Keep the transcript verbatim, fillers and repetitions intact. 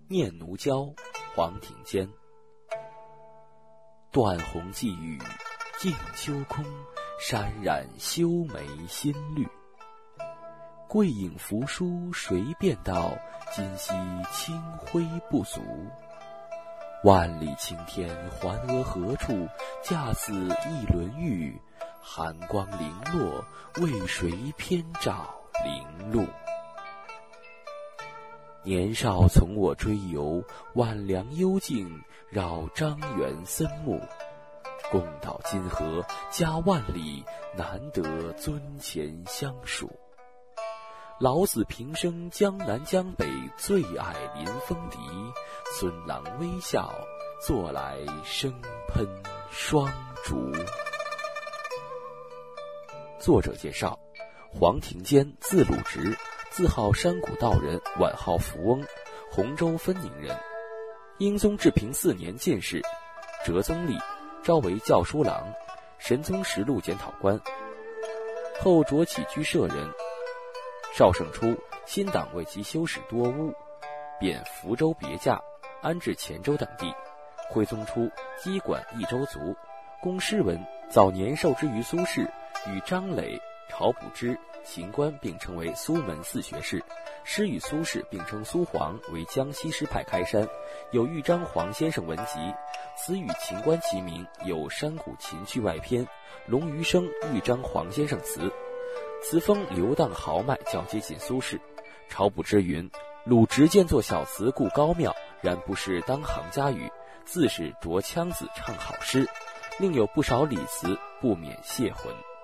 念奴娇，黄庭坚。断鸿寄雨，映秋空，潸染修眉新绿。桂影扶疏谁便道，今夕清辉不足。万里青天还额何处，架似一轮玉。寒光零落，为谁偏照零路？年少从我追游，晚凉幽径，绕张园森木。共蹈金河，家万里，难得尊前相属。老子平生江南江北，最爱临风笛。孙郎微笑，坐来生喷双竹。作者介绍：黄庭坚，字鲁直，自号山谷道人，晚号福翁，洪州分宁人。英宗治平四年进士，哲宗历，召为校书郎、神宗实录检讨官。后擢起居舍人。绍圣初，新党为其修史多污，贬福州别驾，安置黔州等地。徽宗初，积管益州卒，公诗文，早年受之于苏轼，与张磊、晁补之、秦观并称为苏门四学士。诗与苏轼并称苏黄，为江西诗派开山，有豫章黄先生文集。此与秦观齐名，有《山谷情趣外篇》，龙余生豫章黄先生词。词风流荡豪迈，较接近苏轼。晁补之云：鲁直见作小词故高妙，然不是当行家语，自是着腔子唱好诗，另有不少礼词，不免谢魂。